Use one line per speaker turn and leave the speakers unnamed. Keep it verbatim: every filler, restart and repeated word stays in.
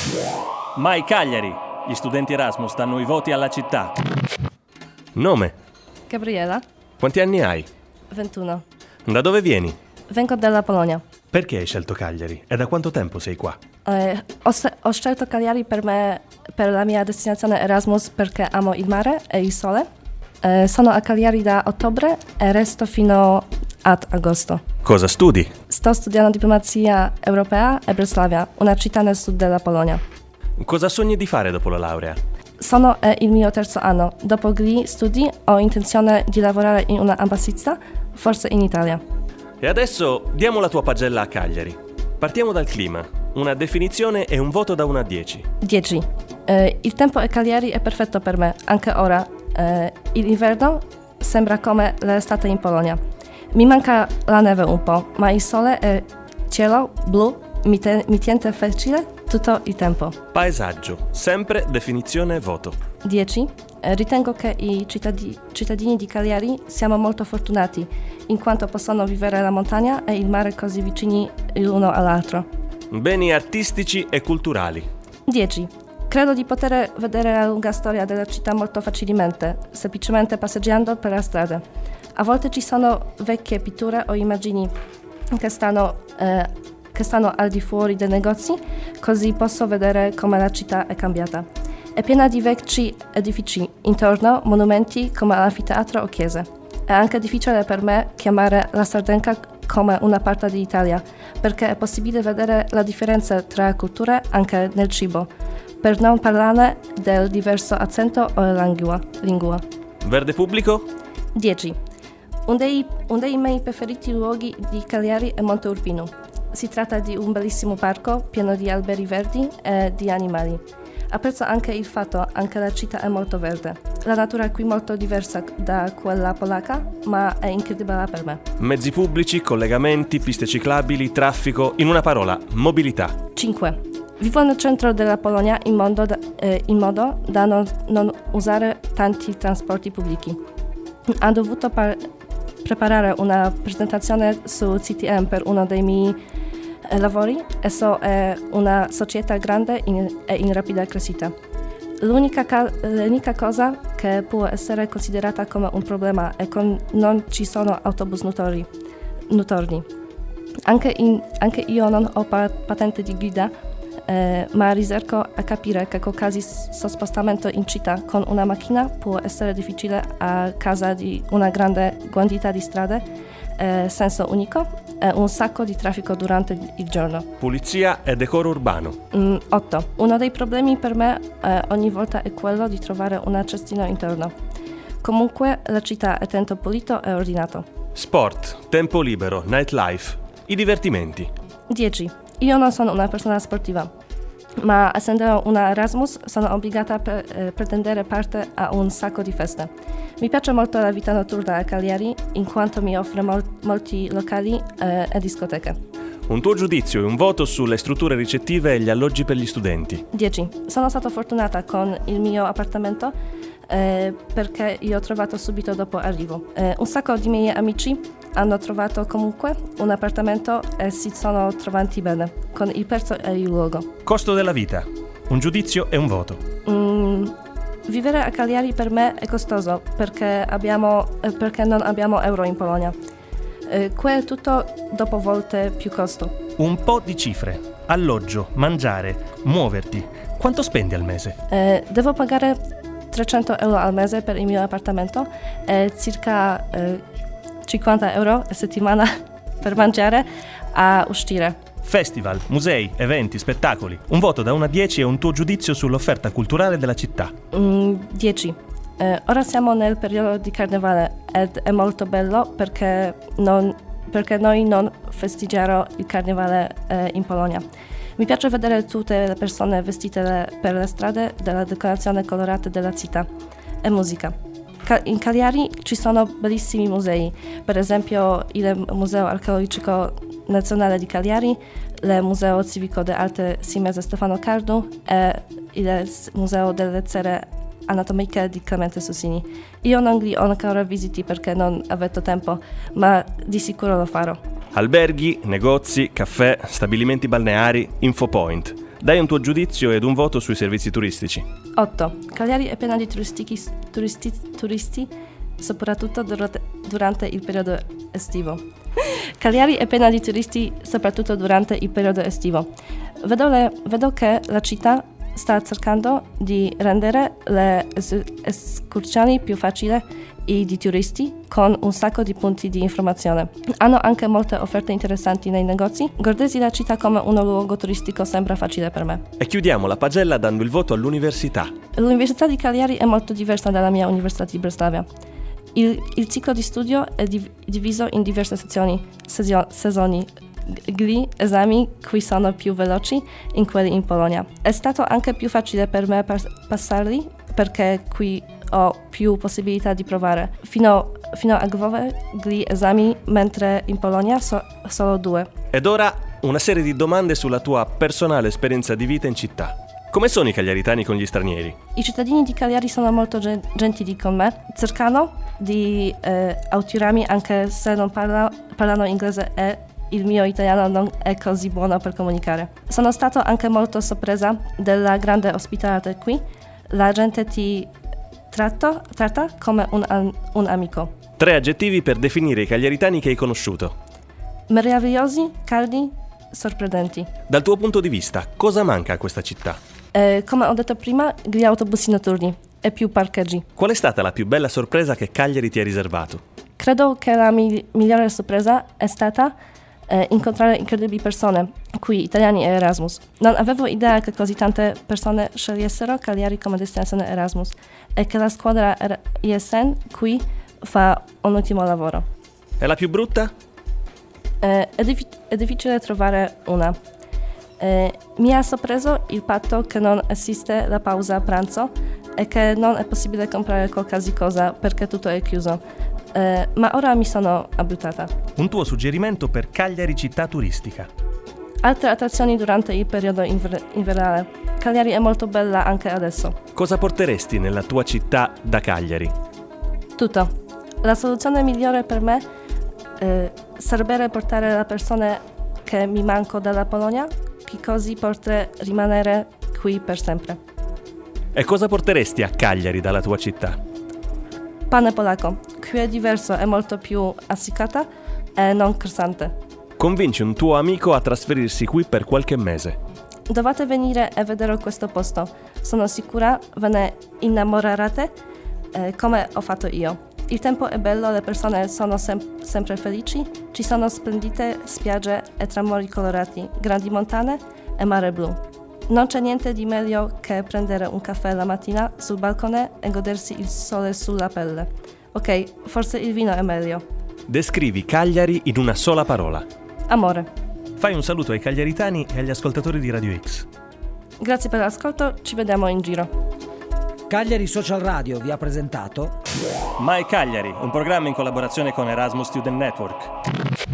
Mai Cagliari! Gli studenti Erasmus danno i voti alla città.
Nome?
Gabriela,
Quanti anni hai?
ventuno.
Da dove vieni?
Vengo dalla Polonia.
Perché hai scelto Cagliari? E da quanto tempo sei qua?
Eh, ho, se- ho scelto Cagliari per me, per la mia destinazione Erasmus perché amo il mare e il sole. Eh, sono a Cagliari da ottobre e resto fino ad agosto.
Cosa studi?
Sto studiando diplomazia europea a Breslavia, una città nel sud della Polonia.
Cosa sogni di fare dopo la laurea?
Sono eh, il mio terzo anno. Dopo gli studi ho intenzione di lavorare in una ambassata, forse in Italia.
E adesso diamo la tua pagella a Cagliari. Partiamo dal clima. Una definizione e un voto da uno a dieci.
dieci. Eh, il tempo a Cagliari è perfetto per me, anche ora. Eh, l'inverno sembra come l'estate in Polonia. Mi manca la neve un po', ma il sole e cielo blu mi, te- mi tiene facile tutto il tempo.
Paesaggio. Sempre definizione e voto.
dieci. Eh, ritengo che i cittadi- cittadini di Cagliari siamo molto fortunati, in quanto possono vivere la montagna e il mare così vicini l'uno all'altro.
Beni artistici e culturali.
dieci. Credo di poter vedere la lunga storia della città molto facilmente, semplicemente passeggiando per la strada. A volte ci sono vecchie pitture o immagini che stanno, eh, che stanno al di fuori dei negozi, così posso vedere come la città è cambiata. È piena di vecchi edifici, intorno monumenti come anfiteatro o chiese. È anche difficile per me chiamare la Sardegna come una parte d'Italia, perché è possibile vedere la differenza tra culture anche nel cibo, per non parlare del diverso accento o lingua. lingua.
Verde pubblico?
dieci. Un dei, un dei miei preferiti luoghi di Cagliari è Monte Urbino. Si tratta di un bellissimo parco pieno di alberi verdi e di animali. Apprezzo anche il fatto che la città è molto verde. La natura è qui molto diversa da quella polacca, ma è incredibile per me.
Mezzi pubblici, collegamenti, piste ciclabili, traffico. In una parola, mobilità.
cinque. Vivo nel centro della Polonia in modo da, eh, in modo da non, non usare tanti trasporti pubblici. Ho dovuto par- preparare una presentazione su C T M per uno dei miei eh, lavori. Esso è una società grande in, e in rapida crescita. L'unica, ca- l'unica cosa che può essere considerata come un problema è che non ci sono autobus notori, notorni. Anche, in, anche io non ho pa- patente di guida, Eh, ma ricerco a capire che qualsiasi spostamento in città con una macchina può essere difficile a causa di una grande quantità di strade, eh, senso unico e un sacco di traffico durante il giorno.
Pulizia e decoro urbano.
Mm, otto. Uno dei problemi per me eh, ogni volta è quello di trovare un accessino interno. Comunque la città è tanto pulito e ordinato.
Sport, tempo libero, nightlife. I divertimenti.
dieci. Io non sono una persona sportiva, ma essendo una Erasmus sono obbligata a pre- eh, prendere parte a un sacco di feste. Mi piace molto la vita notturna a Cagliari, in quanto mi offre mol- molti locali eh, e discoteche.
Un tuo giudizio e un voto sulle strutture ricettive e gli alloggi per gli studenti.
dieci. Sono stata fortunata con il mio appartamento eh, perché io ho trovato subito dopo arrivo. Eh, un sacco di miei amici hanno trovato comunque un appartamento e si sono trovati bene con il prezzo e il luogo.
Costo della vita. Un giudizio e un voto.
Mm, vivere a Cagliari per me è costoso perché, abbiamo, eh, perché non abbiamo euro in Polonia. Eh, qui è tutto dopo volte più costo.
Un po' di cifre. Alloggio, mangiare, muoverti. Quanto spendi al mese?
Eh, devo pagare trecento euro al mese per il mio appartamento e circa eh, cinquanta euro a settimana per mangiare a uscire.
Festival, musei, eventi, spettacoli. Un voto da uno a dieci e un tuo giudizio sull'offerta culturale della città.
Mm, dieci. Eh, ora siamo nel periodo di carnevale ed è molto bello perché, non, perché noi non festeggiamo il carnevale eh, in Polonia. Mi piace vedere tutte le persone vestite le, per le strade della decorazione colorata della città e musica. Ca- in Cagliari ci sono bellissimi musei, per esempio il Museo Archeologico Nazionale di Cagliari, il Museo Civico d'Arte Simese Stefano Cardu e il Museo delle Cere Anatomiche di Clemente Sussini. Io non li ho ancora visiti perché non avevo tempo, ma di sicuro lo farò.
Alberghi, negozi, caffè, stabilimenti balneari, infopoint. Dai un tuo giudizio ed un voto sui servizi turistici.
otto. Cagliari è piena di turistichi, turisti, turisti, soprattutto durante, durante il periodo estivo. Cagliari è piena di turisti, soprattutto durante il periodo estivo. Vedo, le, vedo che la città sta cercando di rendere le es- escursioni più facili e di turisti con un sacco di punti di informazione. Hanno anche molte offerte interessanti nei negozi. Godersi la città come un luogo turistico sembra facile per me.
E chiudiamo la pagella dando il voto all'università.
L'Università di Cagliari è molto diversa dalla mia Università di Breslavia. Il, il ciclo di studio è div- diviso in diverse sezioni, sesio- sezoni. Gli esami qui sono più veloci in quelli in Polonia. È stato anche più facile per me pas- passarli perché qui ho più possibilità di provare. Fino, fino a dove gli esami, mentre in Polonia so- solo due.
Ed ora una serie di domande sulla tua personale esperienza di vita in città. Come sono i cagliaritani con gli stranieri?
I cittadini di Cagliari sono molto gen- gentili con me, cercano di eh, aiutarmi anche se non parla- parlano inglese e il mio italiano non è così buono per comunicare. Sono stato anche molto sorpresa della grande ospitalità qui. La gente ti tratta, tratta come un, an- un amico.
Tre aggettivi per definire i cagliaritani che hai conosciuto.
Meravigliosi, caldi, sorprendenti.
Dal tuo punto di vista, cosa manca a questa città?
Eh, come ho detto prima, gli autobus notturni e più parcheggi.
Qual è stata la più bella sorpresa che Cagliari ti ha riservato?
Credo che la mi- migliore sorpresa è stata eh, incontrare incredibili persone, qui italiani e Erasmus. Non avevo idea che così tante persone scegliessero Cagliari come destinazione Erasmus e che la squadra R- I S N qui fa un ottimo lavoro.
E la più brutta?
Eh, è, diffi- è difficile trovare una. Eh, mi ha sorpreso il fatto che non esiste la pausa pranzo e che non è possibile comprare qualsiasi cosa perché tutto è chiuso. Eh, ma ora mi sono abituata.
Un tuo suggerimento per Cagliari città turistica.
Altre attrazioni durante il periodo inver- invernale. Cagliari è molto bella anche adesso.
Cosa porteresti nella tua città da Cagliari?
Tutto. La soluzione migliore per me eh, sarebbe portare le persone che mi manco dalla Polonia, che così potrei rimanere qui per sempre.
E cosa porteresti a Cagliari dalla tua città?
Pane polacco. Qui è diverso, è molto più essiccata e non croccante.
Convinci un tuo amico a trasferirsi qui per qualche mese.
Dovete venire e vedere questo posto. Sono sicura ve ne innamorerete eh, come ho fatto io. Il tempo è bello, le persone sono sem- sempre felici, ci sono splendide spiagge e tramori colorati, grandi montane e mare blu. Non c'è niente di meglio che prendere un caffè la mattina sul balcone e godersi il sole sulla pelle. Ok, forse il vino è meglio.
Descrivi Cagliari in una sola parola.
Amore.
Fai un saluto ai cagliaritani e agli ascoltatori di Radio X.
Grazie per l'ascolto, ci vediamo in giro.
Cagliari Social Radio vi ha presentato
My Cagliari, un programma in collaborazione con Erasmus Student Network.